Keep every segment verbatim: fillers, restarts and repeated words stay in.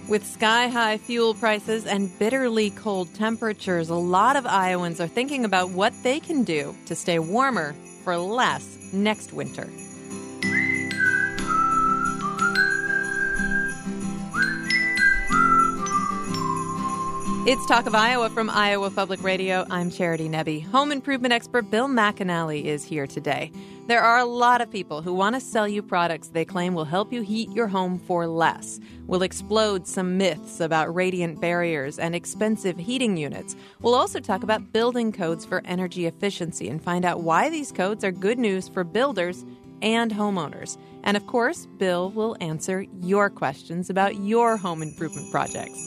With sky-high fuel prices and bitterly cold temperatures, a lot of Iowans are thinking about what they can do to stay warmer for less next winter. It's Talk of Iowa from Iowa Public Radio. I'm Charity Nebbe. Home improvement expert Bill McAnally is here today. There are a lot of people who want to sell you products they claim will help you heat your home for less. We'll explode some myths about radiant barriers and expensive heating units. We'll also talk about building codes for energy efficiency and find out why these codes are good news for builders and homeowners. And of course, Bill will answer your questions about your home improvement projects.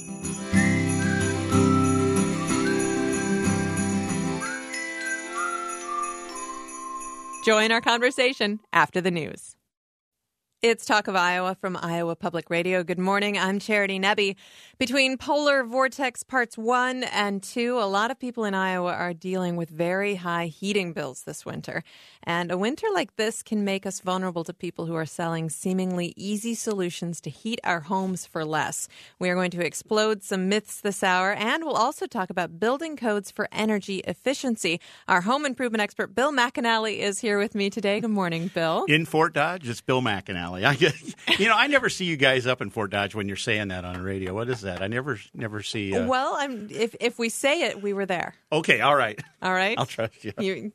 Join our conversation after the news. It's Talk of Iowa from Iowa Public Radio. Good morning. I'm Charity Nebbe. Between Polar Vortex Parts one and two, a lot of people in Iowa are dealing with very high heating bills this winter. And a winter like this can make us vulnerable to people who are selling seemingly easy solutions to heat our homes for less. We are going to explode some myths this hour, and we'll also talk about building codes for energy efficiency. Our home improvement expert, Bill McAnally, is here with me today. Good morning, Bill. In Fort Dodge, it's Bill McAnally. I get, you know, I never see you guys up in Fort Dodge when you're saying that on the radio. What is that? I never, never see. Uh... Well, I'm. If if we say it, we were there. Okay, all right, all right. I'll trust you. you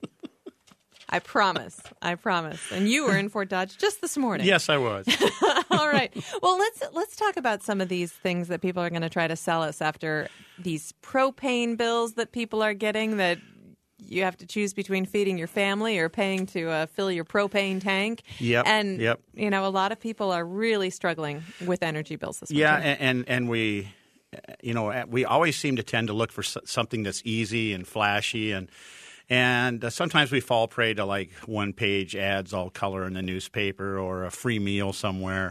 I promise. I promise. And you were in Fort Dodge just this morning. Yes, I was. All right. Well, let's let's talk about some of these things that people are going to try to sell us after these propane bills that people are getting that. You have to choose between feeding your family or paying to uh, fill your propane tank. Yep. And, yep. you know, a lot of people are really struggling with energy bills this winter. Yeah, and, and, and we, you know, we always seem to tend to look for something that's easy and flashy. And, and uh, sometimes we fall prey to, like, one-page ads all color in the newspaper or a free meal somewhere.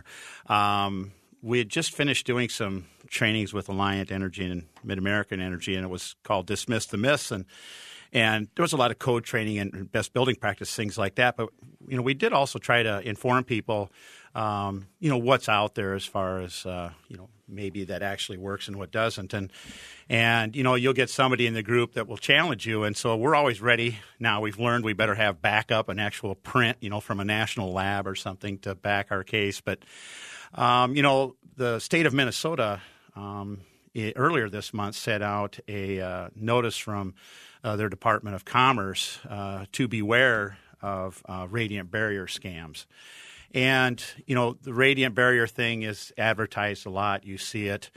Um, we had just finished doing some trainings with Alliant Energy and Mid-American Energy, and it was called Dismiss the Myths. And And there was a lot of code training and best building practice, things like that. But, you know, we did also try to inform people, um, you know, what's out there as far as, uh, you know, maybe that actually works and what doesn't. And, and, you know, you'll get somebody in the group that will challenge you. And so we're always ready. Now we've learned we better have backup, an actual print, you know, from a national lab or something to back our case. But, um, you know, the state of Minnesota um, it, earlier this month set out a uh, notice from Uh, their Department of Commerce uh, to beware of uh, radiant barrier scams. And, you know, the radiant barrier thing is advertised a lot. You see it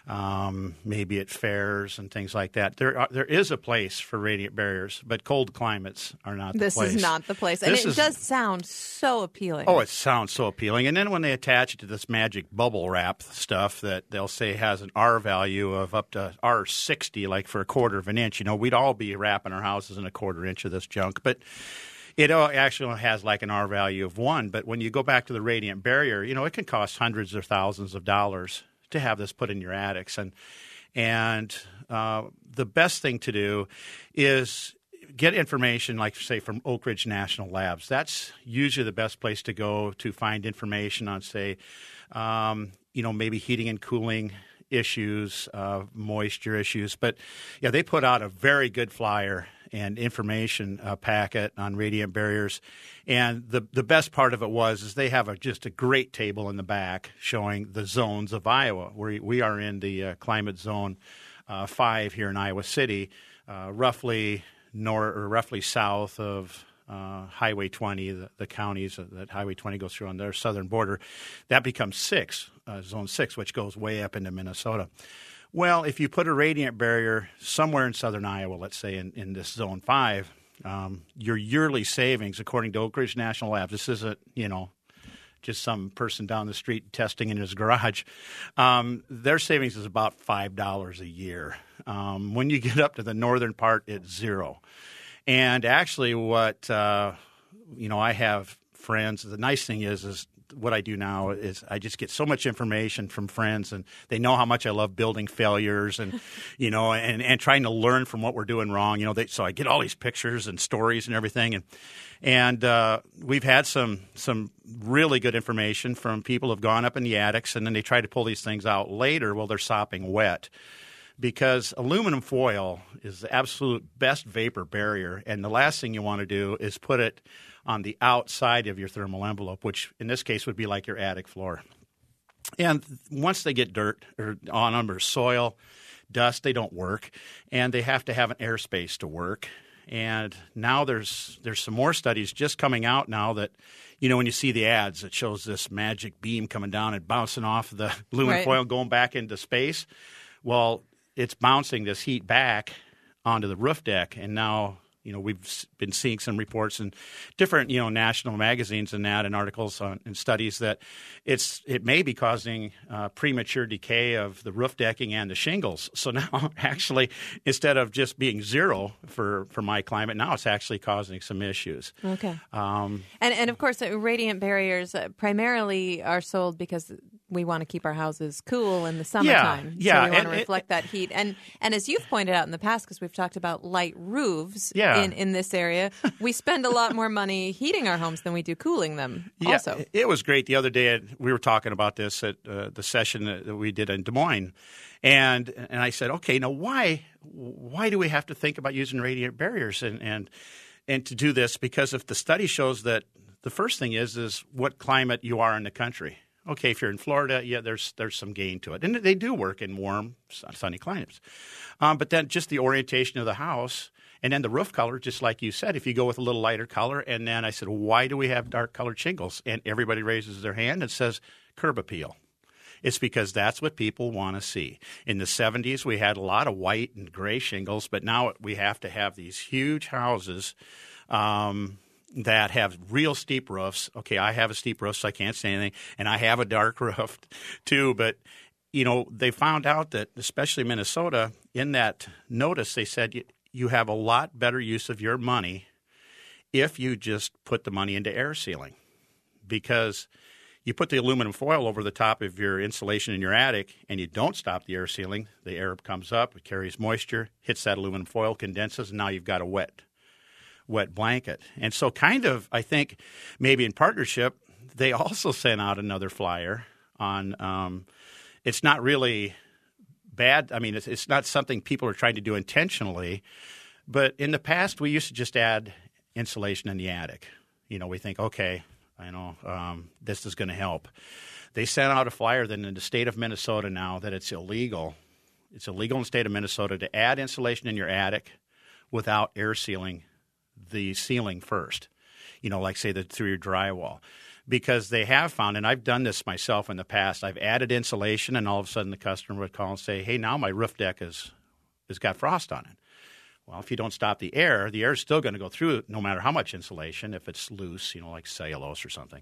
um, maybe at fairs and things like that. There are, there is a place for radiant barriers, but cold climates are not this the place. This is not the place. And this it is, does sound so appealing. Oh, it sounds so appealing. And then when they attach it to this magic bubble wrap stuff that they'll say has an R value of up to R sixty, like for a quarter of an inch, you know, we'd all be wrapping our houses in a quarter inch of this junk. But it actually has like an R value of one. But when you go back to the radiant barrier, you know, it can cost hundreds or thousands of dollars to have this put in your attics. And and uh, the best thing to do is get information, like, say, from Oak Ridge National Labs. That's usually the best place to go to find information on, say, um, you know, maybe heating and cooling issues, uh, moisture issues. But, yeah, they put out a very good flyer and information uh, packet on radiant barriers. And the the best part of it was is they have a, just a great table in the back showing the zones of Iowa. We, we are in the uh, climate zone uh, five here in Iowa City, uh, roughly north or roughly south of uh, Highway twenty, the, the counties that Highway twenty goes through on their southern border. That becomes six, uh, zone six, which goes way up into Minnesota. Well, if you put a radiant barrier somewhere in southern Iowa, let's say in, in this zone five, um, your yearly savings, according to Oak Ridge National Labs, this isn't, you know, just some person down the street testing in his garage, um, their savings is about five dollars a year. Um, when you get up to the northern part, it's zero. And actually what, uh, you know, I have friends, the nice thing is, is what I do now is I just get so much information from friends, and they know how much I love building failures and, you know, and, and trying to learn from what we're doing wrong. You know, they, so I get all these pictures and stories and everything. And and uh, we've had some some really good information from people who have gone up in the attics, and then they try to pull these things out later while they're sopping wet. Because aluminum foil is the absolute best vapor barrier, and the last thing you want to do is put it on the outside of your thermal envelope, which in this case would be like your attic floor. And once they get dirt or on them or soil, dust, they don't work, and they have to have an airspace to work. And now there's there's some more studies just coming out now that, you know, when you see the ads, it shows this magic beam coming down and bouncing off the aluminum Right. foil going back into space. Well, it's bouncing this heat back onto the roof deck, and now, you know, we've been seeing some reports in different, you know, national magazines and that, and articles on, and studies that it's it may be causing uh, premature decay of the roof decking and the shingles. So now, actually, instead of just being zero for, for my climate, now it's actually causing some issues. Okay. Um, And and of course, uh, radiant barriers uh, primarily are sold because we want to keep our houses cool in the summertime. yeah, So we want and to it- reflect that heat. And and as you've pointed out in the past, because we've talked about light roofs Yeah. in, in this area, we spend a lot more money heating our homes than we do cooling them Yeah, also. it was great. The other day, we were talking about this at uh, the session that that we did in Des Moines, and and I said, okay, now why why do we have to think about using radiant barriers and and and to do this? Because if the study shows that the first thing is is what climate you are in the country. Okay, if you're in Florida, yeah, there's there's some gain to it, and they do work in warm, sunny climates. Um, but then just the orientation of the house. And then the roof color, just like you said, if you go with a little lighter color. And then I said, why do we have dark colored shingles? And everybody raises their hand and says curb appeal. It's because that's what people want to see. In the seventies, we had a lot of white and gray shingles, but now we have to have these huge houses um, that have real steep roofs. Okay, I have a steep roof, so I can't say anything. And I have a dark roof too, but you know, they found out that, especially Minnesota, in that notice, they said you, you have a lot better use of your money if you just put the money into air sealing, because you put the aluminum foil over the top of your insulation in your attic and you don't stop the air sealing, the air comes up, it carries moisture, hits that aluminum foil, condenses, and now you've got a wet, wet blanket. And so kind of, I think, maybe in partnership, they also sent out another flyer on um, it's not really bad. I mean, it's, it's not something people are trying to do intentionally. But in the past, we used to just add insulation in the attic. You know, we think, okay, I know um, this is going to help. They sent out a flyer that in the state of Minnesota now that it's illegal. It's illegal in the state of Minnesota to add insulation in your attic without air sealing the ceiling first. You know, like say the through your drywall. Because they have found, and I've done this myself in the past, I've added insulation, and all of a sudden the customer would call and say, hey, now my roof deck is, has got frost on it. Well, if you don't stop the air, the air is still going to go through it no matter how much insulation, if it's loose, you know, like cellulose or something.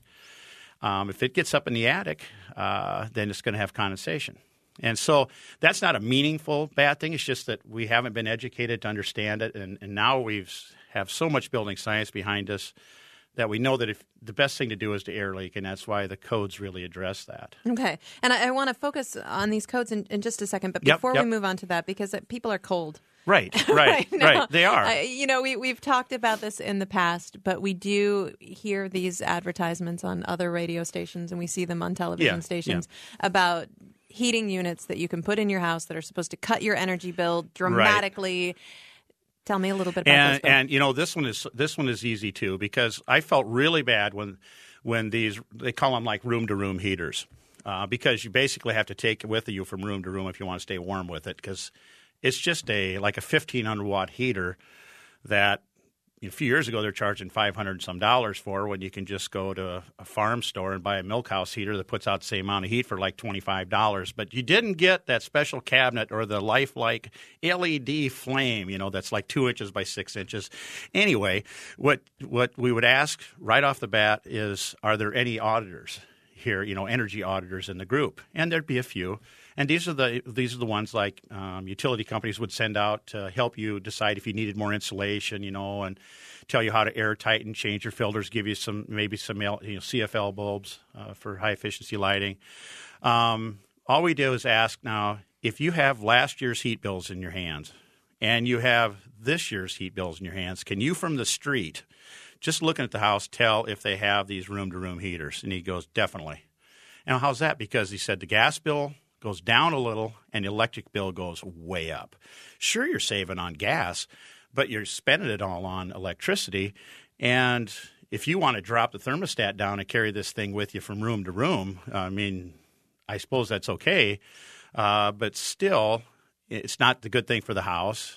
Um, if it gets up in the attic, uh, then it's going to have condensation. And so that's not a meaningful bad thing. It's just that we haven't been educated to understand it, and, and now we have so much building science behind us that we know that if the best thing to do is to air leak, and that's why the codes really address that. Okay. And I, I want to focus on these codes in, in just a second, but Yep, before yep. we move on to that, because uh, people are cold. Right, right, now. right. They are. Uh, you know, we, we've talked about this in the past, but we do hear these advertisements on other radio stations, and we see them on television Yeah, stations about heating units that you can put in your house that are supposed to cut your energy bill dramatically. Right. Tell me a little bit about and, this. Bill. And you know, this one is this one is easy too, because I felt really bad when when these they call them like room to room heaters, uh, because you basically have to take it with you from room to room if you want to stay warm with it, because it's just a like a fifteen hundred watt heater that a few years ago they're charging five hundred and some dollars for, when you can just go to a farm store and buy a milk house heater that puts out the same amount of heat for like twenty-five dollars. But you didn't get that special cabinet or the lifelike L E D flame, you know, that's like two inches by six inches. Anyway, what what we would ask right off the bat is, are there any auditors here, you know, energy auditors in the group, and there'd be a few. And these are the these are the ones like um, utility companies would send out to help you decide if you needed more insulation, you know, and tell you how to air tighten, change your filters, give you some maybe some you know, C F L bulbs uh, for high efficiency lighting. Um, all we do is ask now if you have last year's heat bills in your hands and you have this year's heat bills in your hands, can you from the street, just looking at the house, tell if they have these room-to-room heaters? And he goes, definitely. And how's that? Because he said the gas bill goes down a little and the electric bill goes way up. Sure, you're saving on gas, but you're spending it all on electricity. And if you want to drop the thermostat down and carry this thing with you from room to room, I mean, I suppose that's okay. Uh, but still, it's not the good thing for the house.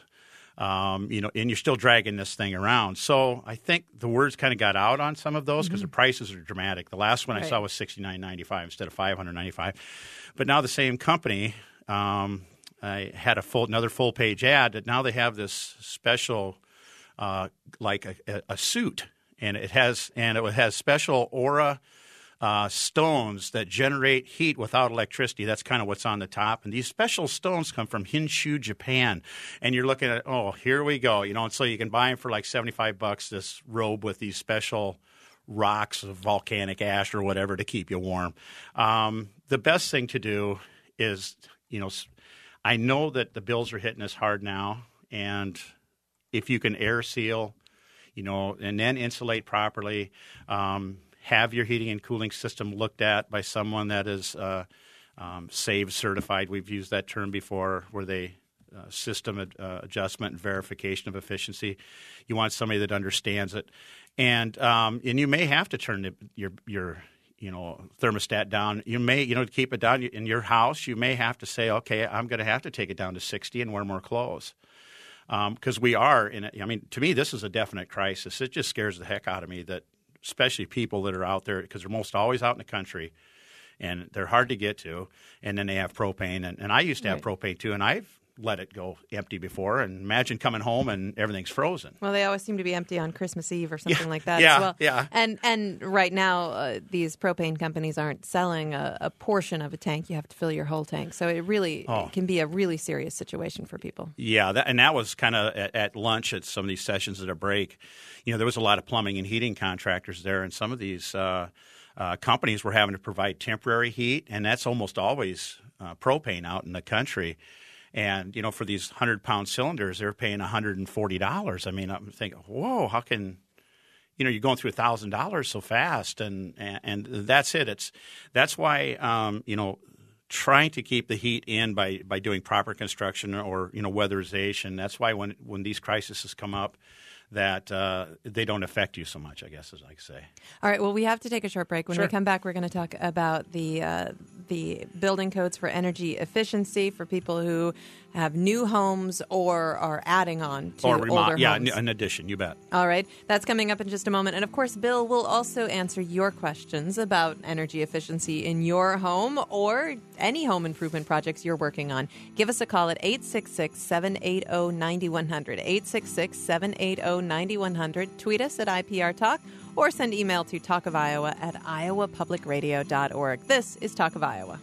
Um, you know, and you're still dragging this thing around. So I think the words kind of got out on some of those because mm-hmm. the prices are dramatic. The last one right. I saw was sixty-nine ninety-five instead of five hundred ninety-five. But now the same company, um, I had a full another full page ad that now they have this special, uh, like a, a, a suit, and it has and it has special Aura. Uh, stones that generate heat without electricity. That's kind of what's on the top. And these special stones come from Hinshu, Japan. And you're looking at, oh, here we go. You know, and so you can buy them for like seventy-five bucks, this robe with these special rocks of volcanic ash or whatever to keep you warm. Um, the best thing to do is, you know, I know that the bills are hitting us hard now. And if you can air seal, you know, and then insulate properly, um, have your heating and cooling system looked at by someone that is uh, um, SAVE certified. We've used that term before, where they uh, system ad, uh, adjustment and verification of efficiency. You want somebody that understands it, and um, and you may have to turn the, your your you know thermostat down. You may you know to keep it down in your house. You may have to say, okay, I'm going to have to take it down to sixty and wear more clothes. Because um, we are in. A, I mean, to me, this is a definite crisis. It just scares the heck out of me that. Especially people that are out there, because they're most always out in the country, and they're hard to get to, and then they have propane. And, and I used to have right. propane, too, and I've let it go empty before. And imagine coming home and everything's frozen. Well, they always seem to be empty on Christmas Eve or something yeah. like that yeah, as well. Yeah, And and right now, uh, these propane companies aren't selling a, a portion of a tank. You have to fill your whole tank. So it really oh. it can be a really serious situation for people. Yeah, that, and that was kind of at, at lunch at some of these sessions at a break. You know, there was a lot of plumbing and heating contractors there, and some of these uh, uh, companies were having to provide temporary heat, and that's almost always uh, propane out in the country. And, you know, for these one hundred pound cylinders, they're paying one hundred forty dollars. I mean, I'm thinking, whoa, how can, you know, you're going through one thousand dollars so fast. And, and, and that's it. It's That's why, um, you know, trying to keep the heat in by, by doing proper construction or, you know, weatherization. That's why when, when these crises come up, that uh, they don't affect you so much, I guess, as I say. All right. Well, we have to take a short break. When sure. we come back, we're going to talk about the uh, the building codes for energy efficiency for people who have new homes or are adding on to or remo- older yeah, homes. Yeah, an addition, you bet. All right. That's coming up in just a moment. And, of course, Bill will also answer your questions about energy efficiency in your home or any home improvement projects you're working on. Give us a call at eight six six, seven eight zero, nine one zero zero, eight six six, seven eight zero, nine one zero zero. Tweet us at I P R Talk or send email to talk of iowa at iowa public radio dot org. This is Talk of Iowa.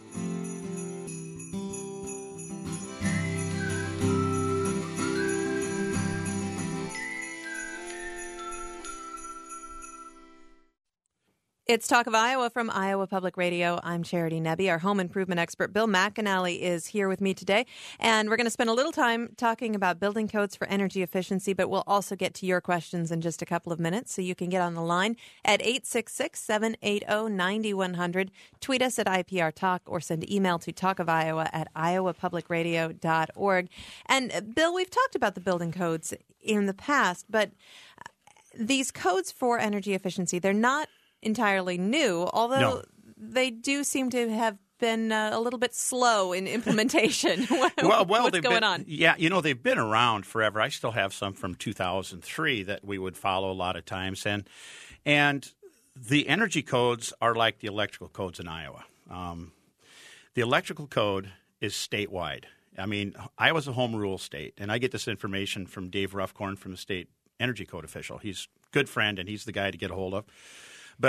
It's Talk of Iowa from Iowa Public Radio. I'm Charity Nebbe. Our home improvement expert, Bill McAnally, is here with me today. And we're going to spend a little time talking about building codes for energy efficiency, but we'll also get to your questions in just a couple of minutes. So you can get on the line at eight six six, seven eight zero, nine one zero zero. Tweet us at I P R Talk or send email to talk of iowa at iowa public radio dot org. And, uh, Bill, we've talked about the building codes in the past, but these codes for energy efficiency, they're not entirely new, although no. they do seem to have been uh, a little bit slow in implementation. what, well, well, what's going been, on? Yeah, you know, they've been around forever. I still have some from two thousand three that we would follow a lot of times. And, and the energy codes are like the electrical codes in Iowa. Um, the electrical code is statewide. I mean, Iowa's a home rule state, and I get this information from Dave Ruffcorn from the state energy code official. He's a good friend, and he's the guy to get a hold of. But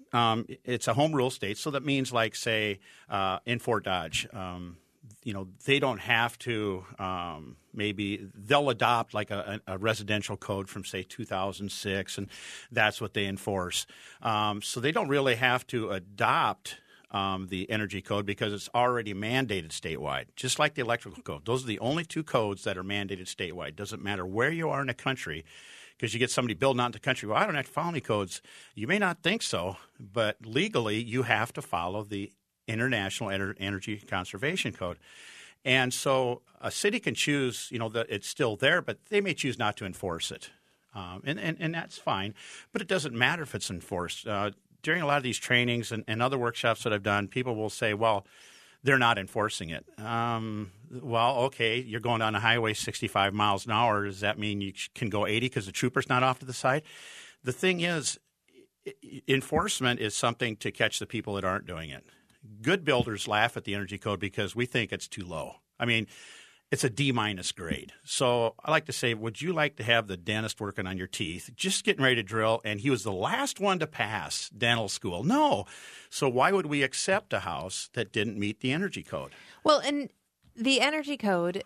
um, it's a home rule state, so that means like, say, uh, in Fort Dodge, um, you know, they don't have to um, maybe they'll adopt like a, a residential code from, say, two thousand six, and that's what they enforce. Um, so they don't really have to adopt um, the energy code because it's already mandated statewide, just like the electrical code. Those are the only two codes that are mandated statewide. Doesn't matter where you are in the country, because you get somebody building out in the country, well, I don't have to follow any codes. You may not think so, but legally you have to follow the International Ener- Energy Conservation Code. And so a city can choose, you know, that it's still there, but they may choose not to enforce it. Um, and, and, and that's fine. But it doesn't matter if it's enforced. Uh, during a lot of these trainings and, and other workshops that I've done, people will say, well, they're not enforcing it. Um, well, okay, you're going down the highway sixty-five miles an hour. Does that mean you can go eighty because the trooper's not off to the side? The thing is, enforcement is something to catch the people that aren't doing it. Good builders laugh at the energy code because we think it's too low. I mean, it's a D-minus grade. So I like to say, would you like to have the dentist working on your teeth, just getting ready to drill, and he was the last one to pass dental school? No. So why would we accept a house that didn't meet the energy code? Well, and the energy code,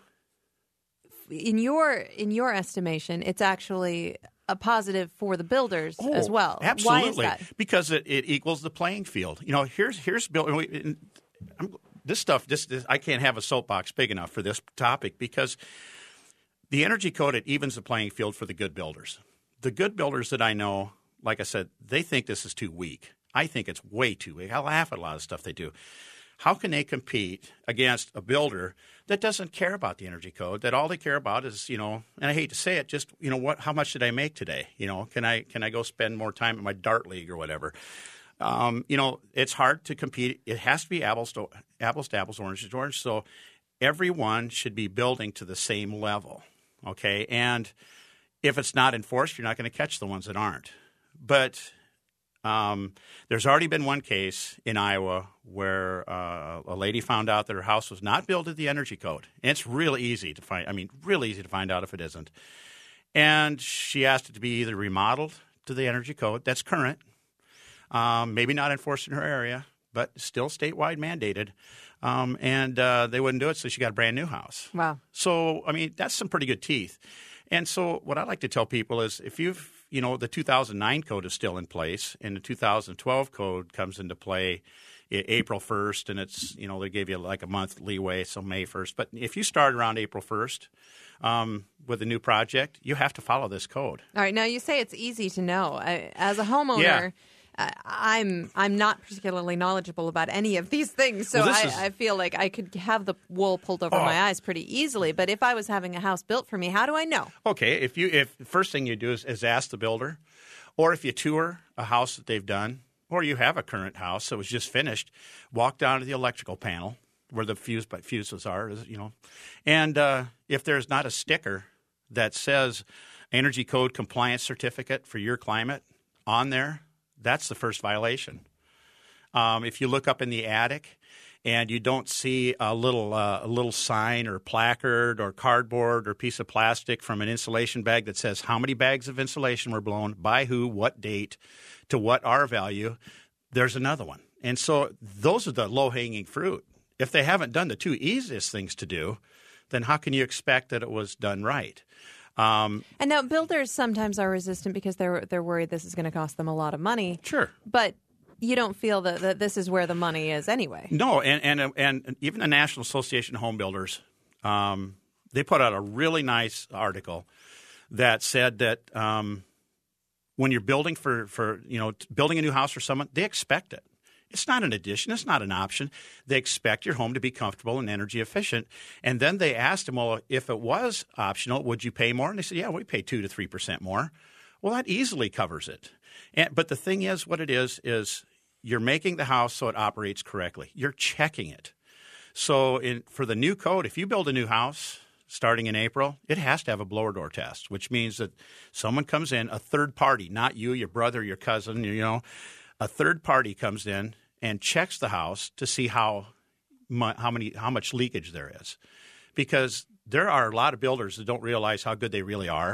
in your in your estimation, it's actually a positive for the builders oh, as well. Absolutely. Why is that? Because it, it equals the playing field. You know, here's here's Bill. I'm, this stuff, this, this I can't have a soapbox big enough for this topic because the energy code, it evens the playing field for the good builders. The good builders that I know, like I said, they think this is too weak. I think it's way too weak. I laugh at a lot of stuff they do. How can they compete against a builder that doesn't care about the energy code, that all they care about is, you know, and I hate to say it, just, you know, what, how much did I make today? You know, can I can I go spend more time at my dart league or whatever? Um, you know, it's hard to compete. It has to be apples to apples, to apples, oranges to oranges. So everyone should be building to the same level, okay? And if it's not enforced, you're not going to catch the ones that aren't. But Um, there's already been one case in Iowa where uh, a lady found out that her house was not built to the energy code. And it's real easy to find. I mean, real easy to find out if it isn't. And she asked it to be either remodeled to the energy code. That's current. Um, maybe not enforced in her area, but still statewide mandated. Um, and uh, they wouldn't do it, so she got a brand new house. Wow. So, I mean, that's some pretty good teeth. And so what I like to tell people is if you've You know, the two thousand nine code is still in place, and the two thousand twelve code comes into play April first, and it's, you know, they gave you like a month leeway, so May first. But if you start around April first um, with a new project, you have to follow this code. All right. Now, you say it's easy to know. I, as a homeowner, yeah. uh, I'm I'm not particularly knowledgeable about any of these things, so well, I, is... I feel like I could have the wool pulled over oh. my eyes pretty easily. But if I was having a house built for me, how do I know? Okay. If you if the first thing you do is, is ask the builder, or if you tour a house that they've done, or you have a current house that was just finished, walk down to the electrical panel where the fuse fuses are, you know, and uh, if there's not a sticker that says Energy Code Compliance Certificate for your climate on there, that's the first violation. Um, if you look up in the attic and you don't see a little uh, a little sign or placard or cardboard or piece of plastic from an insulation bag that says how many bags of insulation were blown, by who, what date, to what R value, there's another one. And so those are the low-hanging fruit. If they haven't done the two easiest things to do, then how can you expect that it was done right? Um, and now builders sometimes are resistant because they're they're worried this is going to cost them a lot of money. Sure. But you don't feel that, that this is where the money is anyway. No, and and and even the National Association of Home Builders, um, they put out a really nice article that said that um, when you're building for, for you know building a new house for someone, they expect it. It's not an addition. It's not an option. They expect your home to be comfortable and energy efficient. And then they asked them, well, if it was optional, would you pay more? And they said, yeah, we pay two to three percent more. Well, that easily covers it. And, but the thing is, what it is, is you're making the house so it operates correctly. You're checking it. So in, for the new code, if you build a new house starting in April, it has to have a blower door test, which means that someone comes in, a third party, not you, your brother, your cousin, you know, a third party comes in and checks the house to see how mu- how many how much leakage there is. Because there are a lot of builders that don't realize how good they really are.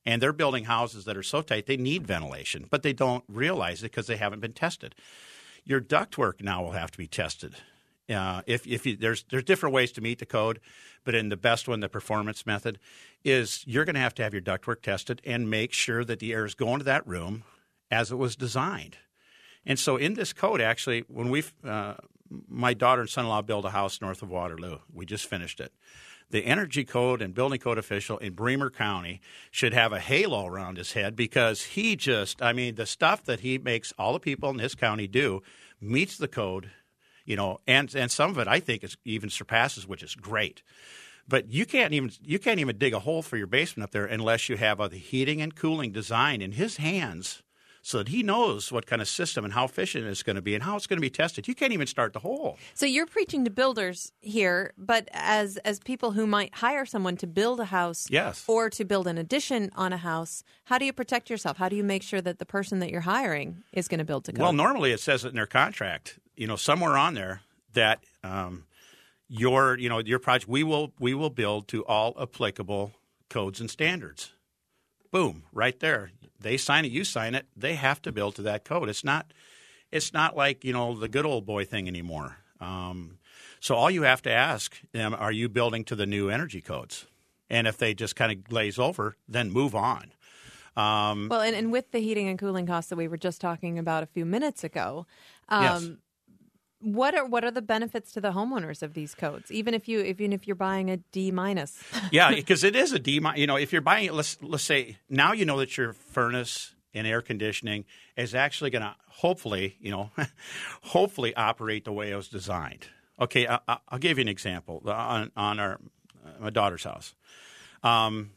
And they're building houses that are so tight they need ventilation, but they don't realize it because they haven't been tested. Your ductwork now will have to be tested. Uh, if if you, there's there's different ways to meet the code, but in the best one, the performance method, is you're going to have to have your ductwork tested and make sure that the air is going to that room as it was designed. And so in this code, actually, when we uh, my daughter and son-in-law built a house north of Waterloo, we just finished it. The energy code and building code official in Bremer County should have a halo around his head because he just, I mean, the stuff that he makes all the people in this county do meets the code, you know, and and some of it I think is even surpasses, which is great. But you can't even you can't even dig a hole for your basement up there unless you have a heating and cooling design in his hands so that he knows what kind of system and how efficient it's going to be and how it's going to be tested. You can't even start the hole. So you're preaching to builders here, but as as people who might hire someone to build a house yes. or to build an addition on a house, how do you protect yourself? How do you make sure that the person that you're hiring is going to build to code? Well, normally it says it in their contract, you know, somewhere on there that um, your, you know, your project, we will we will build to all applicable codes and standards. Boom, right there. They sign it, you sign it. They have to build to that code. It's not, it's not like, you know, the good old boy thing anymore. Um, so all you have to ask them, are you building to the new energy codes? And if they just kind of glaze over, then move on. Um, well, and, and with the heating and cooling costs that we were just talking about a few minutes ago, um, yes. What are what are the benefits to the homeowners of these codes? Even if you even if you're buying a D minus. Yeah, because it is a D minus. You know, if you're buying it, let's let's say now you know that your furnace and air conditioning is actually going to hopefully, you know, hopefully operate the way it was designed. Okay, I, I'll give you an example on on our my daughter's house. Um,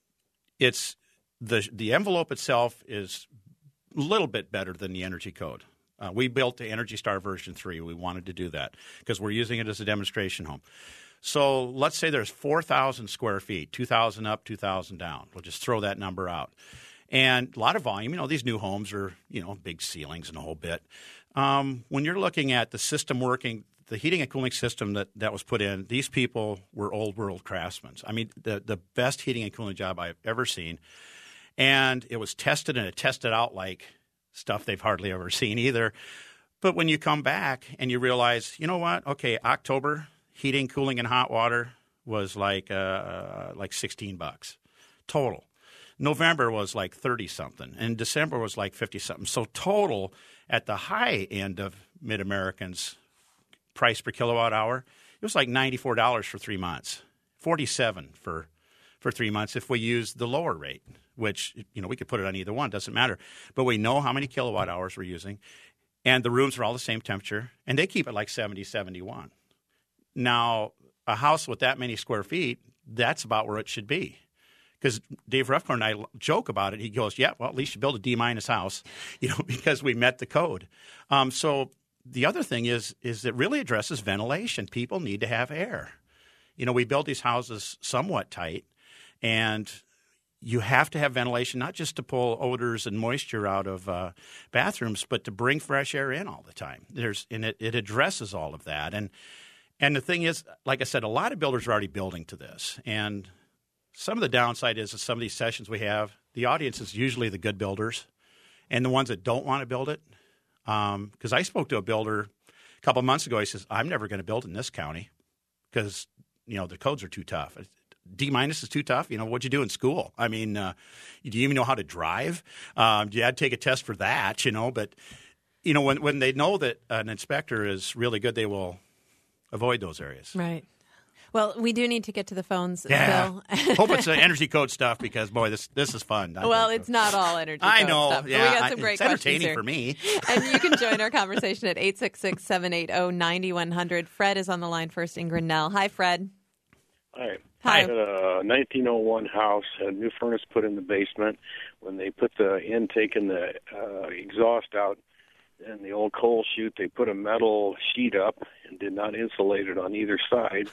it's the the envelope itself is a little bit better than the energy code. Uh, we built the Energy Star version three. We wanted to do that because we're using it as a demonstration home. So let's say there's four thousand square feet, two thousand up, two thousand down. We'll just throw that number out. And a lot of volume. You know, these new homes are, you know, big ceilings and a whole bit. Um, when you're looking at the system working, the heating and cooling system that, that was put in, these people were old world craftsmen. I mean, the, the best heating and cooling job I've ever seen. And it was tested, and it tested out like stuff they've hardly ever seen either. But when you come back and you realize, you know what? Okay, October, heating, cooling, and hot water was like uh, like sixteen bucks total. November was like thirty something, and December was like fifty something. So total at the high end of Mid American's price per kilowatt hour, it was like ninety-four dollars for three months, forty-seven for for three months if we use the lower rate, which, you know, we could put it on either one, doesn't matter. But we know how many kilowatt hours we're using, and the rooms are all the same temperature, and they keep it like seventy, seventy-one. Now, a house with that many square feet, that's about where it should be. Because Dave Ruffner and I joke about it. He goes, yeah, well, at least you build a D-minus house, you know, because we met the code. Um, so the other thing is, is it really addresses ventilation. People need to have air. You know, we build these houses somewhat tight, and you have to have ventilation, not just to pull odors and moisture out of uh, bathrooms, but to bring fresh air in all the time. There's, and it, it addresses all of that. And and the thing is, like I said, a lot of builders are already building to this. And some of the downside is that some of these sessions we have, the audience is usually the good builders and the ones that don't want to build it. Because um, I spoke to a builder a couple of months ago. He says, I'm never going to build in this county because, you know, the codes are too tough. D minus is too tough. You know, what'd you do in school? I mean, uh, do you even know how to drive? Um, you had to take a test for that, you know. But, you know, when, when they know that an inspector is really good, they will avoid those areas. Right. Well, we do need to get to the phones, yeah. Bill. Hope it's the energy code stuff because, boy, this this is fun. I well, it's so. Not all energy code I know. stuff. Yeah, but we got some great it's entertaining questions for me. And you can join our conversation at eight six six, seven eight zero, nine one zero zero. Fred is on the line first in Grinnell. Hi, Fred. Hi. Hi. I had a nineteen oh one house, had a new furnace put in the basement. When they put the intake and the uh, exhaust out in the old coal chute, they put a metal sheet up and did not insulate it on either side,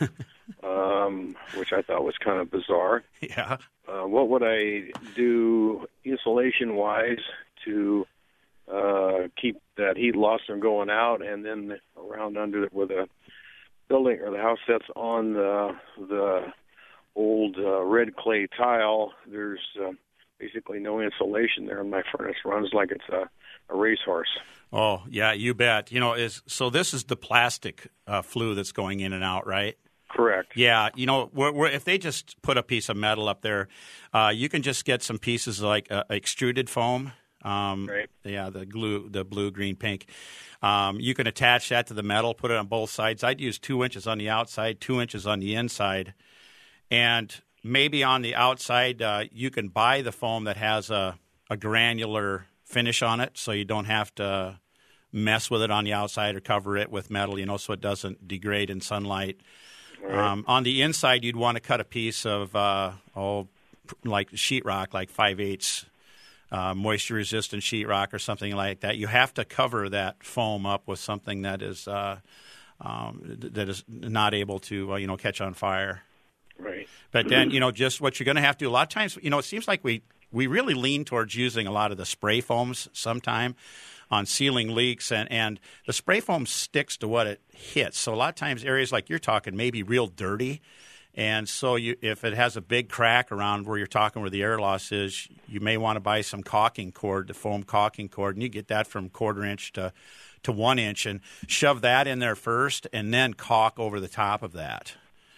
um, which I thought was kind of bizarre. Yeah. Uh, what would I do insulation-wise to uh, keep that heat loss from going out, and then around under where the building or the house sets on the the old uh, red clay tile, there's uh, basically no insulation there, and my furnace runs like it's a, a racehorse. Oh, yeah, you bet. You know, is so this is the plastic uh, flue that's going in and out, right? Correct. Yeah, you know, we're, we're, if they just put a piece of metal up there, uh, you can just get some pieces like uh, extruded foam. Um, right. Yeah, the glue, the blue, green, pink. Um, you can attach that to the metal, put it on both sides. I'd use two inches on the outside, two inches on the inside. And maybe on the outside, uh, you can buy the foam that has a, a granular finish on it, so you don't have to mess with it on the outside or cover it with metal, you know, so it doesn't degrade in sunlight. Right. Um, on the inside, you'd want to cut a piece of, uh, oh, like sheetrock, like five-eighths, uh, moisture-resistant sheetrock or something like that. You have to cover that foam up with something that is uh, um, that is not able to, uh, you know, catch on fire. Right. But then, you know, just what you're going to have to do. A lot of times, you know, it seems like we, we really lean towards using a lot of the spray foams sometime on sealing leaks, and, and the spray foam sticks to what it hits. So a lot of times areas like you're talking may be real dirty, and so you, if it has a big crack around where you're talking where the air loss is, you may want to buy some caulking cord, the foam caulking cord, and you get that from quarter inch to, to one inch, and shove that in there first and then caulk over the top of that,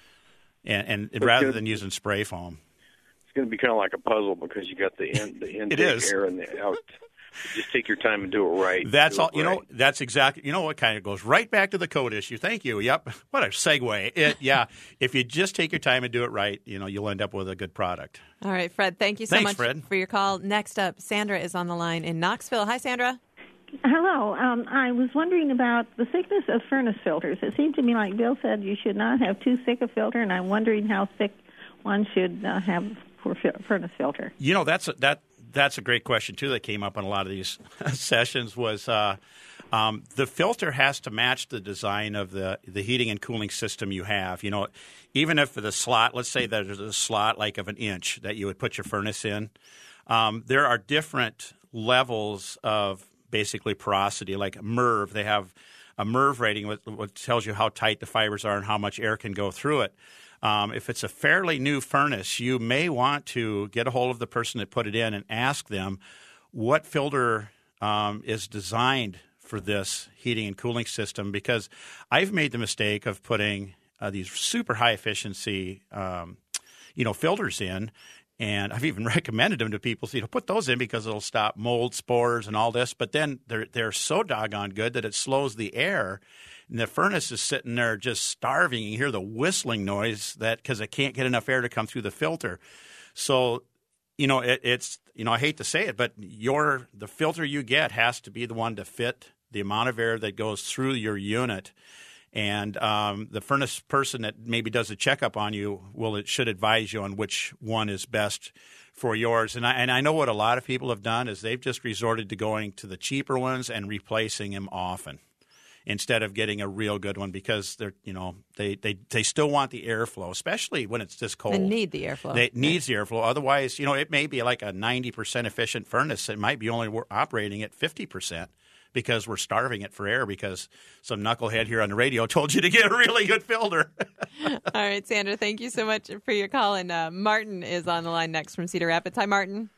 and, and rather than using spray foam. It's going to be kind of like a puzzle because you got the in, the intake air and the out. Just take your time and do it right. That's all. You right. know. That's exactly. You know what kind of goes right back to the code issue. Thank you. Yep. What a segue. It, yeah. If you just take your time and do it right, you know, you'll end up with a good product. All right, Fred. Thank you so Thanks, much Fred. for your call. Next up, Sandra is on the line in Knoxville. Hi, Sandra. Hello. Um, I was wondering about the thickness of furnace filters. It seemed to me like Bill said you should not have too thick a filter, and I'm wondering how thick one should uh, have for fi- furnace filter. You know, that's a, that. That's a great question, too, that came up on a lot of these sessions was uh, um, the filter has to match the design of the, the heating and cooling system you have. You know, even if the slot, let's say there's a slot like of an inch that you would put your furnace in, um, there are different levels of basically porosity. Like M R V, they have a M R V rating which tells you how tight the fibers are and how much air can go through it. Um, if it's a fairly new furnace, you may want to get a hold of the person that put it in and ask them what filter um, is designed for this heating and cooling system, because I've made the mistake of putting uh, these super high efficiency um, you know, filters in, and I've even recommended them to people, so, you know, put those in because it'll stop mold, spores, and all this, but then they're, they're so doggone good that it slows the air. And the furnace is sitting there just starving. You hear the whistling noise that because it can't get enough air to come through the filter. So, you know, it, it's you know I hate to say it, but your the filter you get has to be the one to fit the amount of air that goes through your unit. And um, the furnace person that maybe does a checkup on you will it should advise you on which one is best for yours. And I and I know what a lot of people have done is they've just resorted to going to the cheaper ones and replacing them often, instead of getting a real good one, because they're, you know, they, they, they still want the airflow, especially when it's this cold. They need the airflow. It needs the airflow. Otherwise, you know, it may be like a ninety percent efficient furnace. It might be only operating at fifty percent because we're starving it for air because some knucklehead here on the radio told you to get a really good filter. All right, Sandra, thank you so much for your call. And uh, Martin is on the line next from Cedar Rapids. Hi, Martin.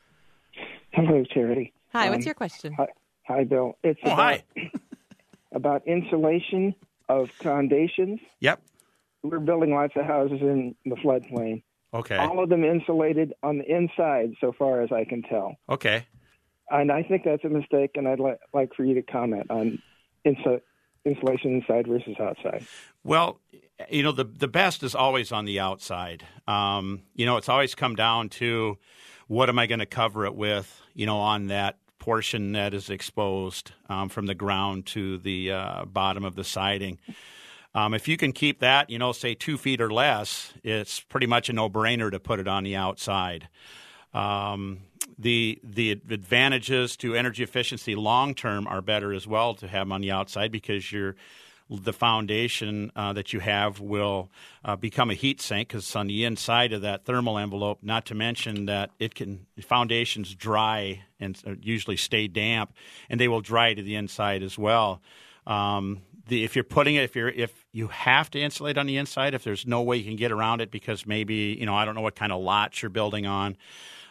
Hello, Charity. Hi, um, what's your question? Hi, hi Bill. It's oh, about, hi. about insulation of foundations. Yep. We're building lots of houses in the floodplain. Okay. All of them insulated on the inside, so far as I can tell. Okay. And I think that's a mistake, and I'd li- like for you to comment on insu- insulation inside versus outside. Well, you know, the the best is always on the outside. Um, you know, it's always come down to what am I going to cover it with, you know, on that portion that is exposed um, from the ground to the uh, bottom of the siding. Um, if you can keep that, you know, say two feet or less, it's pretty much a no-brainer to put it on the outside. Um, the the advantages to energy efficiency long-term are better as well to have them on the outside because you're the foundation uh, that you have will uh, become a heat sink because it's on the inside of that thermal envelope, not to mention that it can foundations dry and usually stay damp, and they will dry to the inside as well. Um, the, if you're putting it, if you're if you have to insulate on the inside, if there's no way you can get around it because maybe, you know, I don't know what kind of lots you're building on,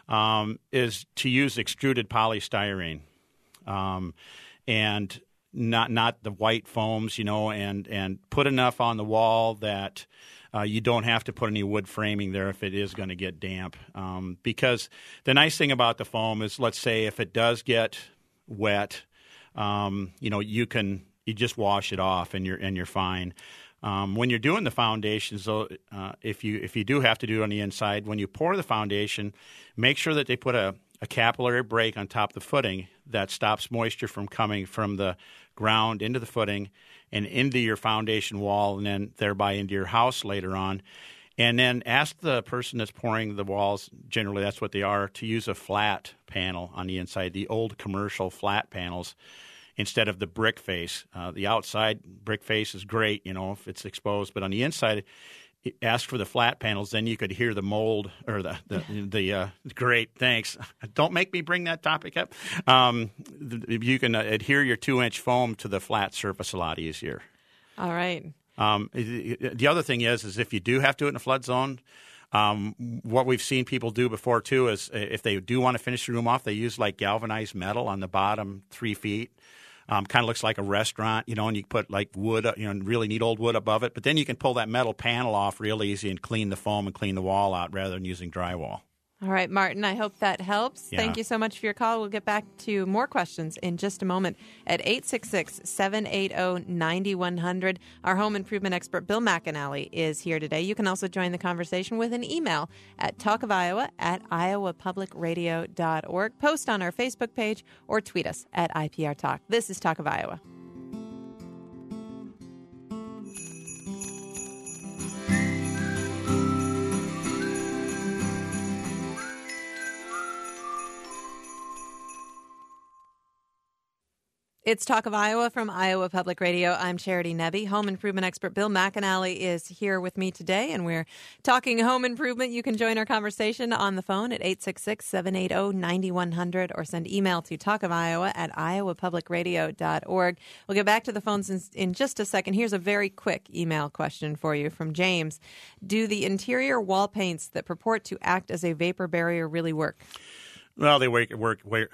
um, is to use extruded polystyrene, um, and not not the white foams, you know, and, and put enough on the wall that uh, you don't have to put any wood framing there if it is going to get damp. Um, because the nice thing about the foam is, let's say if it does get wet, um, you know, you can you just wash it off and you're and you're fine. Um, when you're doing the foundations, though, uh, if you if you do have to do it on the inside, when you pour the foundation, make sure that they put a, a capillary break on top of the footing that stops moisture from coming from the ground into the footing and into your foundation wall, and then thereby into your house later on. And then ask the person that's pouring the walls, generally that's what they are, to use a flat panel on the inside, the old commercial flat panels, instead of the brick face. Uh, the outside brick face is great, you know, if it's exposed. But on the inside, ask for the flat panels. Then you could hear the mold or the, the, the uh, great, thanks. Don't make me bring that topic up. Um, you can uh, adhere your two-inch foam to the flat surface a lot easier. All right. Um, the other thing is, is if you do have to do it in a flood zone, um, what we've seen people do before, too, is if they do want to finish the room off, they use like galvanized metal on the bottom three feet. Um, kind of looks like a restaurant, you know, and you put like wood, you know, really neat old wood above it. But then you can pull that metal panel off real easy and clean the foam and clean the wall out rather than using drywall. All right, Martin, I hope that helps. Yeah. Thank you so much for your call. We'll get back to more questions in just a moment at eight six six, seven eight zero, nine one zero zero. Our home improvement expert, Bill McAnally, is here today. You can also join the conversation with an email at talkofiowa at iowa public radio dot org. Post on our Facebook page or tweet us at I P R Talk. This is Talk of Iowa. It's Talk of Iowa from Iowa Public Radio. I'm Charity Nebbe. Home improvement expert Bill McAnally is here with me today, and we're talking home improvement. You can join our conversation on the phone at eight six six, seven eight zero, nine one zero zero or send email to talkofiowa at iowa public radio dot org. We'll get back to the phones in, in just a second. Here's a very quick email question for you from James. Do the interior wall paints that purport to act as a vapor barrier really work? Well, they work. work, work.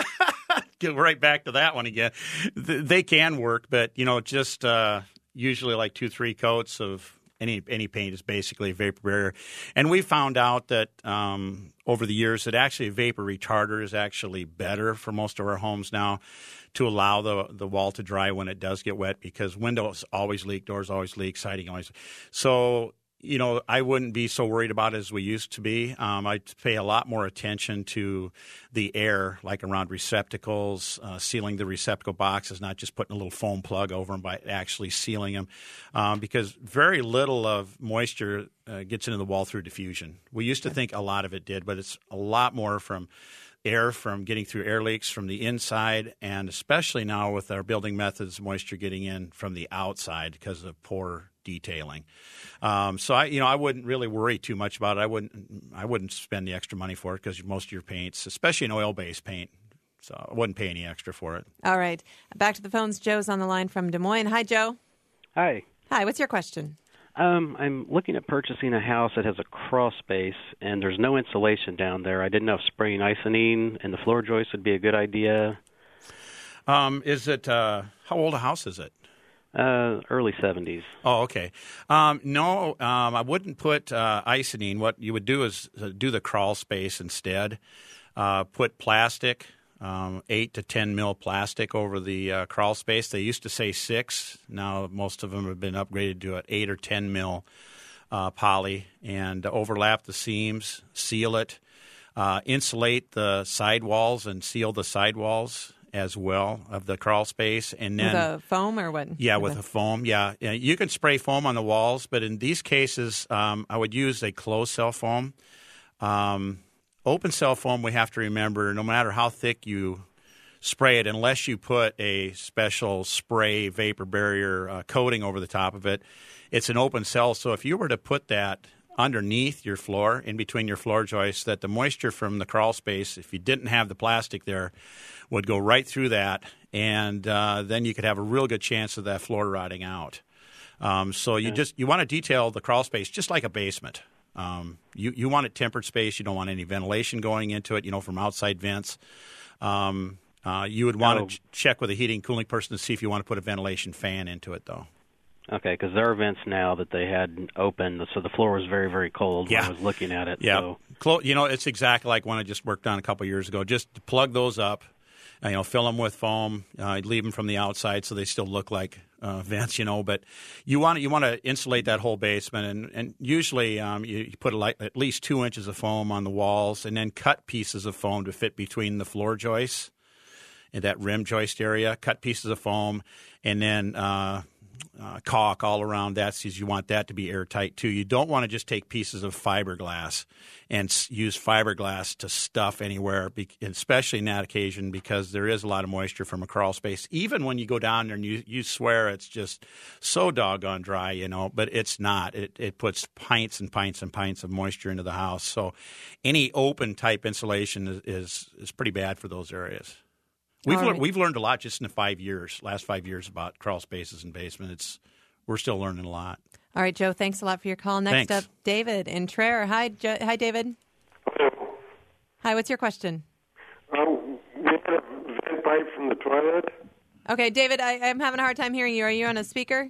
Get right back to that one again. They can work, but you know, just uh, usually like two, three coats of any any paint is basically a vapor barrier. And we found out that um, over the years that actually a vapor retarder is actually better for most of our homes now to allow the the wall to dry when it does get wet, because windows always leak, doors always leak, siding always. So you know, I wouldn't be so worried about it as we used to be. Um, I'd pay a lot more attention to the air, like around receptacles, uh, sealing the receptacle boxes, not just putting a little foam plug over them, but actually sealing them, um, because very little of moisture uh, gets into the wall through diffusion. We used to think a lot of it did, but it's a lot more from air, from getting through air leaks from the inside, and especially now with our building methods, moisture getting in from the outside because of poor detailing. Um, so I, you know, I wouldn't really worry too much about it. I wouldn't, I wouldn't spend the extra money for it because most of your paints, especially an oil-based paint, so I wouldn't pay any extra for it. All right, back to the phones. Joe's on the line from Des Moines. Hi, Joe. Hi. Hi. What's your question? Um, I'm looking at purchasing a house that has a crawl space, and there's no insulation down there. I didn't know if spraying Icynene and the floor joists would be a good idea. Um, is it, uh, how old a house is it? Uh, early seventies. Oh, okay. Um, no, um, I wouldn't put uh, Icynene. What you would do is uh, do the crawl space instead. Uh, put plastic, um, eight to ten mil plastic over the uh, crawl space. They used to say six. Now most of them have been upgraded to an eight or ten mil uh, poly, and overlap the seams, seal it, uh, insulate the sidewalls and seal the sidewalls as well of the crawl space. And then with a foam or what? Yeah, with a foam, yeah. yeah. You can spray foam on the walls, but in these cases, um, I would use a closed cell foam. Um, open cell foam, we have to remember, no matter how thick you spray it, unless you put a special spray vapor barrier uh, coating over the top of it, it's an open cell. So if you were to put that underneath your floor, in between your floor joists, that the moisture from the crawl space, if you didn't have the plastic there, would go right through that, and uh, then you could have a real good chance of that floor rotting out. Um, so you okay. just you want to detail the crawl space just like a basement. Um, you you want it tempered space. You don't want any ventilation going into it. You know, from outside vents. Um, uh, you would want to No. ch- check with a heating and cooling person to see if you want to put a ventilation fan into it, though. Okay, because there are vents now that they had open, so the floor was very, very cold Yeah. when I was looking at it. Yeah, So. Clo- you know, it's exactly like one I just worked on a couple years ago. Just plug those up, uh, you know, fill them with foam, uh, leave them from the outside so they still look like uh, vents, you know. But you want to, you want to insulate that whole basement, and, and usually um, you, you put a, like, at least two inches of foam on the walls, and then cut pieces of foam to fit between the floor joists in that rim joist area. Cut pieces of foam, and then uh, uh, caulk all around that, because you want that to be airtight too. You don't want to just take pieces of fiberglass and s- use fiberglass to stuff anywhere, be- especially in that occasion, because there is a lot of moisture from a crawl space. Even when you go down there and you, you swear it's just so doggone dry, you know, but it's not. It, it puts pints and pints and pints of moisture into the house. So any open type insulation is, is, is pretty bad for those areas. We've All learned right. we've learned a lot just in the five years, last five years about crawl spaces and basement. It's we're still learning a lot. All right, Joe, thanks a lot for your call. Next Thanks. up, David in Traer. Hi, jo- hi, David. Hi, what's your question? Um, we had a vent pipe from the toilet. Okay, David, I, I'm having a hard time hearing you. Are you on a speaker?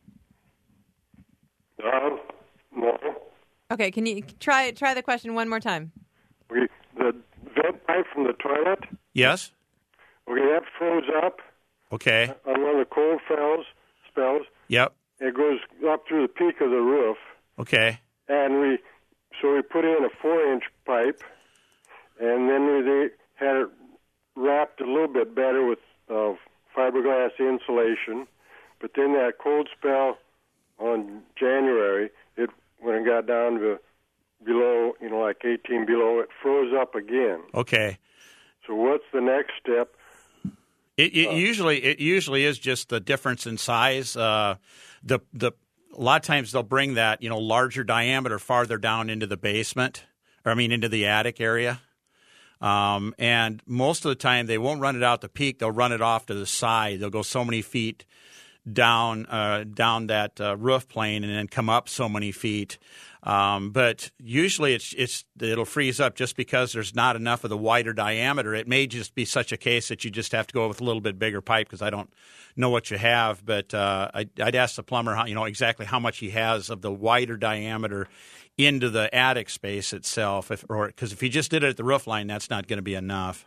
Uh, no. Okay, can you try try the question one more time? We, the vent pipe from the toilet, Yes. okay, that froze up Okay. on one of the cold spells. spells. Yep. It goes up through the peak of the roof, Okay. and we so we put in a four-inch pipe, and then we they had it wrapped a little bit better with uh, fiberglass insulation. But then that cold spell on January, it when it got down to below, you know, like eighteen below, it froze up again. Okay. So what's the next step? It, it usually it usually is just the difference in size. Uh, the the a lot of times they'll bring that you know larger diameter farther down into the basement, or I mean into the attic area. Um, and most of the time they won't run it out the peak; they'll run it off to the side. They'll go so many feet down uh, down that uh, roof plane and then come up so many feet. Um, but usually it's it's it'll freeze up just because there's not enough of the wider diameter. It may just be such a case that you just have to go with a little bit bigger pipe, because I don't know what you have. But uh, I, I'd ask the plumber how, you know exactly how much he has of the wider diameter into the attic space itself. If or because if he just did it at the roof line, that's not going to be enough.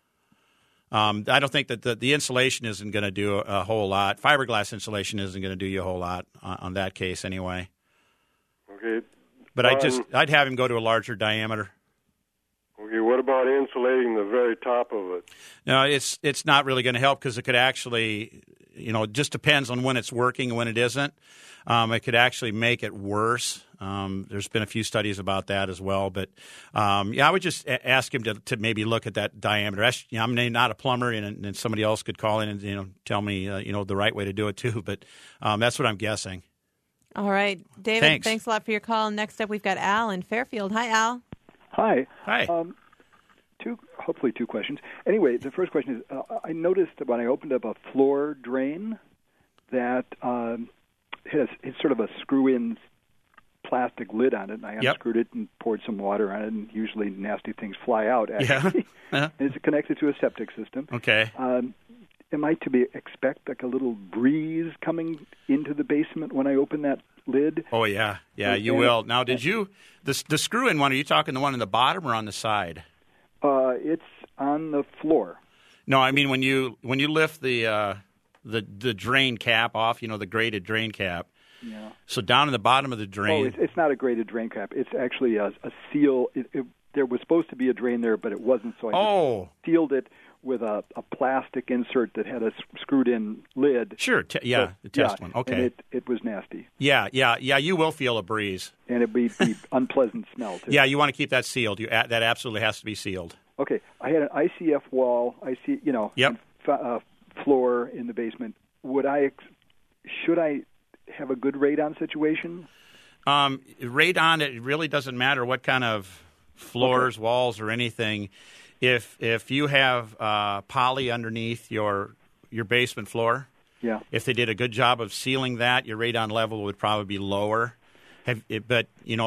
Um, I don't think that the, the insulation isn't going to do a, a whole lot. Fiberglass insulation isn't going to do you a whole lot on, on that case anyway. Okay. But I just Um, I'd have him go to a larger diameter. Okay. What about insulating the very top of it? No, it's it's not really going to help, because it could actually, you know, it just depends on when it's working and when it isn't. Um, it could actually make it worse. Um, there's been a few studies about that as well. But um, yeah, I would just a- ask him to, to maybe look at that diameter. That's, you know, I'm not a plumber, and, and somebody else could call in and you know tell me uh, you know the right way to do it too. But um, that's what I'm guessing. All right, David, Thanks. thanks a lot for your call. Next up, we've got Al in Fairfield. Hi, Al. Hi. Hi. Um, two, hopefully two questions. Anyway, the first question is, uh, I noticed that when I opened up a floor drain that um, has it's sort of a screw-in plastic lid on it, and I Yep. unscrewed it and poured some water on it, and usually nasty things fly out, actually. Yeah. Uh-huh. And it's connected to a septic system. Okay. Um, am I to be expect like a little breeze coming into the basement when I open that lid? Oh yeah, yeah, you And- will. Now, did you the the screw-in one? Are you talking the one on the bottom or on the side? Uh, it's on the floor. No, I mean when you when you lift the uh, the the drain cap off, you know, the grated drain cap. Yeah. So down in the bottom of the Oh, drain. it's, it's not a graded drain cap. It's actually a, a seal. It, it, there was supposed to be a drain there, but it wasn't, so I oh, just sealed it with a, a plastic insert that had a s- screwed-in lid. sure. T- yeah, So- the test yeah, one. Okay. And it, it was nasty, yeah, yeah, yeah. You will feel a breeze. and it'd be the unpleasant smell, too. Yeah, you want to keep that sealed. You that absolutely has to be sealed. Okay, I had an I C F wall, I see, you know, Yep. f- uh, floor in the basement. Would I, ex- should I have a good radon situation? Um, radon, it really doesn't matter what kind of floors, walls, or anything. If if you have uh, poly underneath your your basement floor, Yeah. if they did a good job of sealing that, your radon level would probably be lower. Have, it, but you know,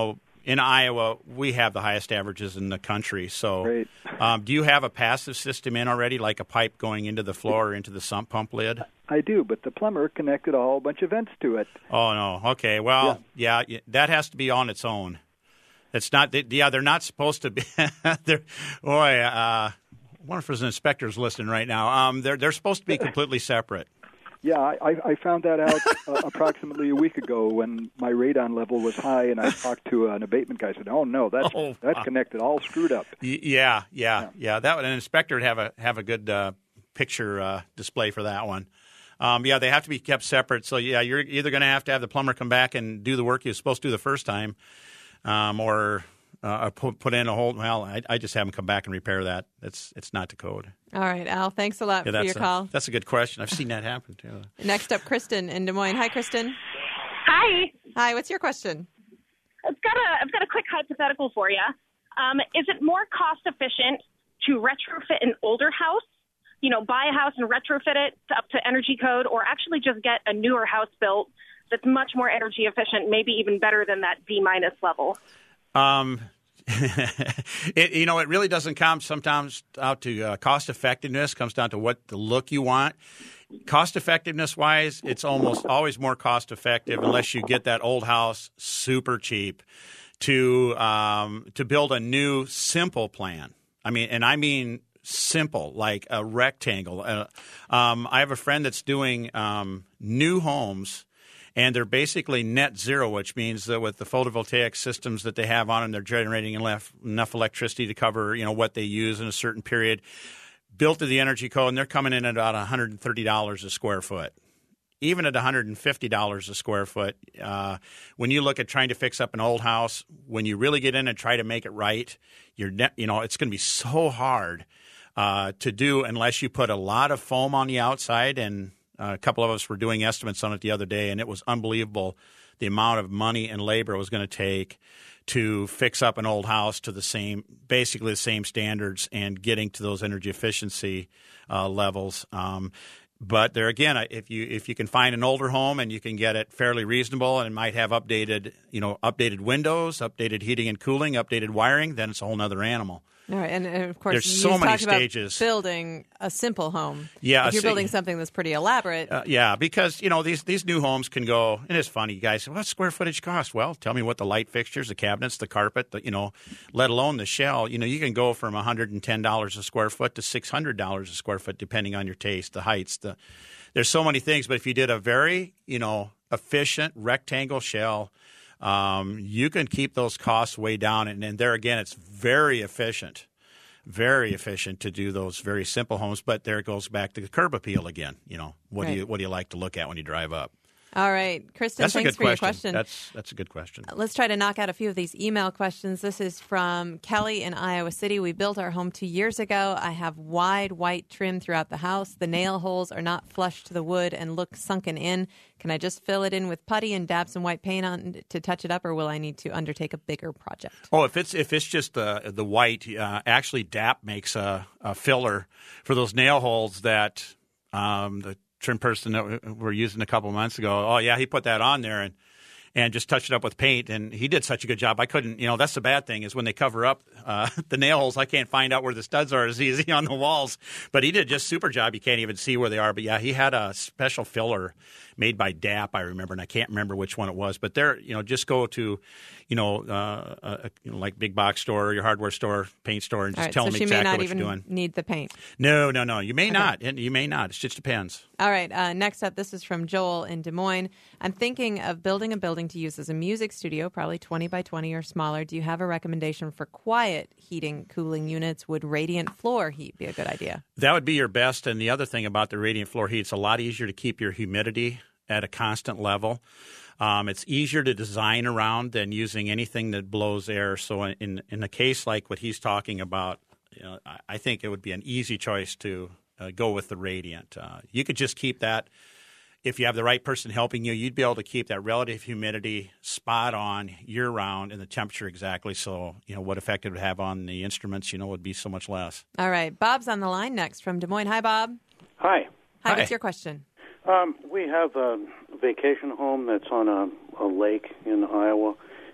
in Iowa, we have the highest averages in the country. So, Great. Um, do you have a passive system in already, like a pipe going into the floor or into the sump pump lid? I do, but the plumber connected a whole bunch of vents to it. Oh, no. Okay. Well, yeah, yeah that has to be on its own. It's not. They, yeah, they're not supposed to be. they're, boy, uh, I wonder if there's an inspectors listening right now. Um, they're they're supposed to be completely separate. Yeah, I, I found that out uh, approximately a week ago when my radon level was high, and I talked to an abatement guy. I said, "Oh no, that's oh, that's wow. connected, all screwed up." Y- yeah, yeah, yeah, yeah. That would, an inspector would have a have a good uh, picture uh, display for that one. Um, yeah, they have to be kept separate. So yeah, you're either going to have to have the plumber come back and do the work you're supposed to do the first time. Um, or uh, put, put in a whole. Well, I, I just have them come back and repair that. It's it's not the code. All right, Al. Thanks a lot Yeah, for your a, call. That's a good question. I've seen that happen too. Next up, Kristen in Des Moines. Hi, Kristen. Hi. Hi. What's your question? I've got a I've got a quick hypothetical for you. Um, is it more cost efficient to retrofit an older house? You know, buy a house and retrofit it up to energy code, or actually just get a newer house built that's much more energy efficient, maybe even better than that D minus level? Um, it, you know, it really doesn't come sometimes out to uh, cost effectiveness. It comes down to what the look you want. Cost effectiveness wise, it's almost always more cost effective unless you get that old house super cheap to um, to build a new simple plan. I mean, and I mean simple, like a rectangle. Uh, um, I have a friend that's doing um, new homes. And they're basically net zero, which means that with the photovoltaic systems that they have on them, they're generating enough, enough electricity to cover, you know, what they use in a certain period. Built to the energy code, and they're coming in at about one hundred thirty dollars a square foot. Even at one hundred fifty dollars a square foot, uh, when you look at trying to fix up an old house, when you really get in and try to make it right, you're ne- you know, it's going to be so hard uh, to do unless you put a lot of foam on the outside. And Uh, a couple of us were doing estimates on it the other day, and it was unbelievable the amount of money and labor it was going to take to fix up an old house to the same, basically the same standards and getting to those energy efficiency uh, levels. Um, but there again, if you if you can find an older home and you can get it fairly reasonable and it might have updated, you know, updated windows, updated heating and cooling, updated wiring, then it's a whole nother animal. All right, and, and of course, there's you so many talked about stages. Building a simple home. Yeah, if you're see, building something that's pretty elaborate. Uh, yeah, because you know these these new homes can go, and it's funny, you guys. What's square footage cost? Well, tell me what the light fixtures, the cabinets, the carpet, the, you know, let alone the shell. You know, you can go from one hundred ten dollars a square foot to six hundred dollars a square foot, depending on your taste, the heights. The there's so many things, but if you did a very you know efficient rectangle shell, um, you can keep those costs way down, and, and there again, it's very efficient. Very efficient to do those very simple homes, but there it goes back to the curb appeal again. You know, what right. do you what do you like to look at when you drive up? All right, Kristen, that's thanks a good for question. your question. That's that's a good question. Let's try to knock out a few of these email questions. This is from Kelly in Iowa City. We built our home two years ago. I have wide white trim throughout the house. The nail holes are not flush to the wood and look sunken in. Can I just fill it in with putty and dab some white paint on to touch it up, or will I need to undertake a bigger project? Oh, if it's if it's just the the white, uh, actually D A P makes a, a filler for those nail holes that um, the trim person that we were using a couple of months ago. Oh yeah, he put that on there and and just touched it up with paint, and he did such a good job. I couldn't, you know, that's the bad thing is when they cover up uh, the nail holes, I can't find out where the studs are as easy on the walls. But he did just super job. You can't even see where they are. But yeah, he had a special filler made by D A P, I remember, and I can't remember which one it was. But there, you know, just go to, you know, uh, a, you know like big box store, your hardware store, paint store, and just right, tell so them she exactly may not what even you're doing. Need the paint? No, no, no. You may okay. not. And you may not. It just depends. All right. Uh, next up, this is from Joel in Des Moines. I'm thinking of building a building to use as a music studio, probably twenty by twenty or smaller. Do you have a recommendation for quiet heating, cooling units? Would radiant floor heat be a good idea? That would be your best. And the other thing about the radiant floor heat, it's a lot easier to keep your humidity at a constant level. Um, it's easier to design around than using anything that blows air. So in in a case like what he's talking about, you know, I, I think it would be an easy choice to uh, go with the radiant. Uh, you could just keep that. If you have the right person helping you, you'd be able to keep that relative humidity spot on year-round and the temperature exactly. So, you know, what effect it would have on the instruments, you know, would be so much less. All right. Bob's on the line next from Des Moines. Hi, Bob. Hi. Hi, Hi. what's your question? Um, we have a vacation home that's on a, a lake in Iowa,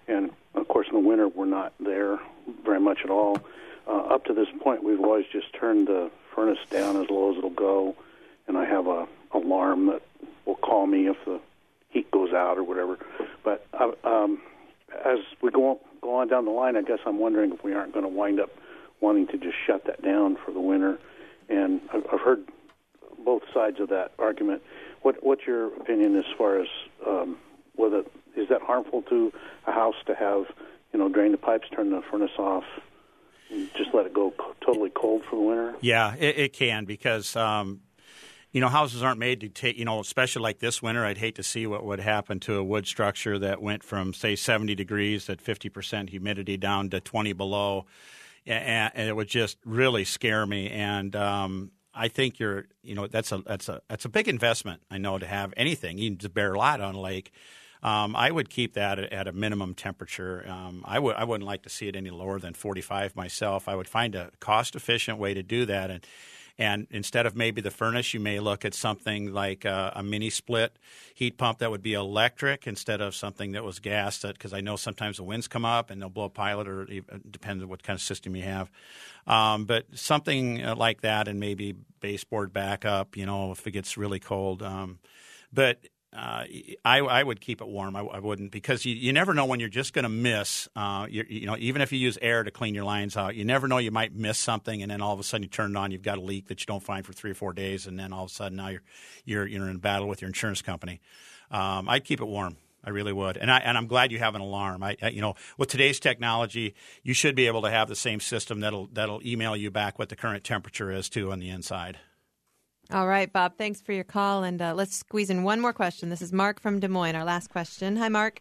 and of course in the winter we're not there very much at all. Uh, up to this point, we've always just turned the furnace down as low as it'll go, and I have a alarm that will call me if the heat goes out or whatever. But uh, um, as we go on, go on down the line, I guess I'm wondering if we aren't going to wind up wanting to just shut that down for the winter. And I've, I've heard both sides of that argument. What, what's your opinion as far as um, whether is that harmful to a house to have, you know, drain the pipes, turn the furnace off, and just let it go totally cold for the winter? Yeah, it, it can because, um, you know, houses aren't made to take, you know, especially like this winter, I'd hate to see what would happen to a wood structure that went from, say, seventy degrees at fifty percent humidity down to twenty below. And, and it would just really scare me. And um, I think you're, you know, that's a that's a that's a big investment. I know to have anything, even to bear a lot on a lake. Um, I would keep that at, at a minimum temperature. Um, I would I wouldn't like to see it any lower than forty-five myself. I would find a cost efficient way to do that. And and instead of maybe the furnace, you may look at something like a, a mini split heat pump that would be electric instead of something that was gas. Because I know sometimes the winds come up and they'll blow a pilot, or it depends on what kind of system you have. Um, but something like that, and maybe baseboard backup, you know, if it gets really cold. Um, but Uh, I, I would keep it warm. I, I wouldn't, because you, you never know when you're just going to miss. Uh, you, you know, even if you use air to clean your lines out, you never know, you might miss something, and then all of a sudden you turn it on, you've got a leak that you don't find for three or four days, and then all of a sudden now you're you're you're in battle with your insurance company. Um, I'd keep it warm. I really would, and I and I'm glad you have an alarm. I, I you know, with today's technology, you should be able to have the same system that'll that'll email you back what the current temperature is too on the inside. All right, Bob, thanks for your call. And uh, let's squeeze in one more question. This is Mark from Des Moines, our last question. Hi, Mark.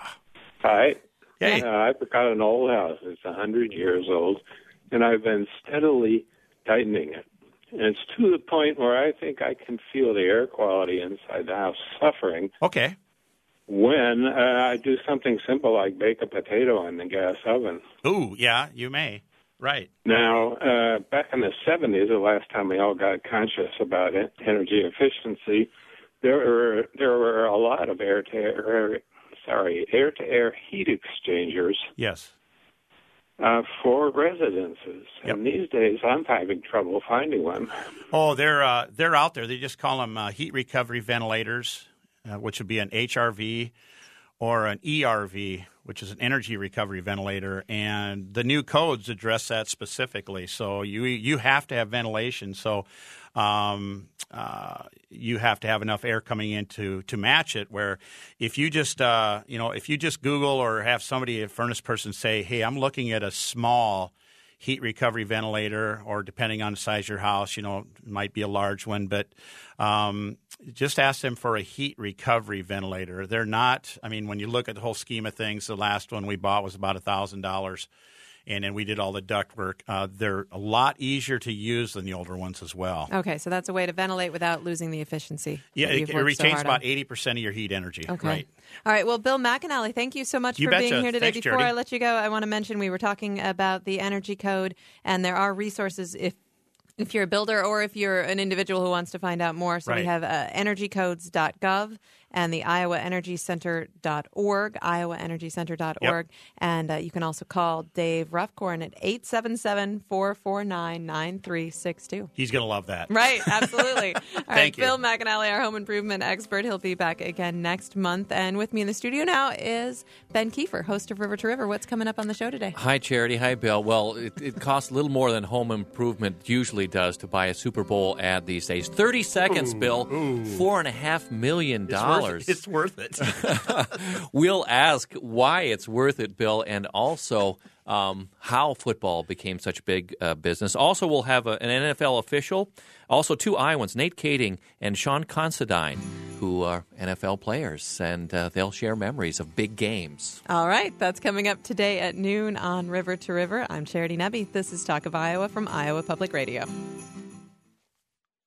Hi. Hey. Uh, I've got an old house. It's one hundred years old, and I've been steadily tightening it. And it's to the point where I think I can feel the air quality inside the house suffering. Okay. When uh, I do something simple like bake a potato in the gas oven. Ooh, yeah, you may. Right. Now, uh, back in the seventies, the last time we all got conscious about it, energy efficiency, there were there were a lot of air to air, sorry, air to air heat exchangers. Yes. Uh, for residences, Yep. and these days I'm having trouble finding one. Oh, they're uh, they're out there. They just call them uh, heat recovery ventilators, uh, which would be an H R V or an E R V, which is an energy recovery ventilator, and the new codes address that specifically. So you you have to have ventilation. So um, uh, you have to have enough air coming in to, to match it. Where if you just uh, you know if you just Google or have somebody, a furnace person, say, "Hey, I'm looking at a small heat recovery ventilator," or depending on the size of your house, you know, it might be a large one, but um, just ask them for a heat recovery ventilator. They're not, I mean, when you look at the whole scheme of things, the last one we bought was about one thousand dollars, and then we did all the duct work. Uh, they're a lot easier to use than the older ones as well. Okay, so that's a way to ventilate without losing the efficiency. Yeah, that it, you've it worked so retains hard about on. eighty percent of your heat energy. Okay. Right. All right. Well, Bill McAnally, thank you so much You for betcha. being here today. Thanks, Before Charity. I let you go, I want to mention we were talking about the energy code, and there are resources if if you're a builder or if you're an individual who wants to find out more. So Right. we have uh, energy codes dot gov and the Iowa Energy Center dot org, Iowa Energy Center dot org. Yep. And uh, you can also call Dave Ruffcorn at eight seven seven, four four nine, nine three six two. He's going to love that. Right, absolutely. All right, Thank you. Bill McAnally, our home improvement expert. He'll be back again next month. And with me in the studio now is Ben Kiefer, host of River to River. What's coming up on the show today? Hi, Charity. Hi, Bill. Well, it, it costs a little more than home improvement usually does to buy a Super Bowl ad these days. thirty seconds, Ooh, Bill. ooh. Four and a half million dollars. It's worth it. It's worth it. We'll ask why it's worth it, Bill, and also um, how football became such a big uh, business. Also, we'll have a, an N F L official, also two Iowans, Nate Kading and Sean Considine, who are N F L players, and uh, they'll share memories of big games. All right, that's coming up today at noon on River to River. I'm Charity Nebbe. This is Talk of Iowa from Iowa Public Radio.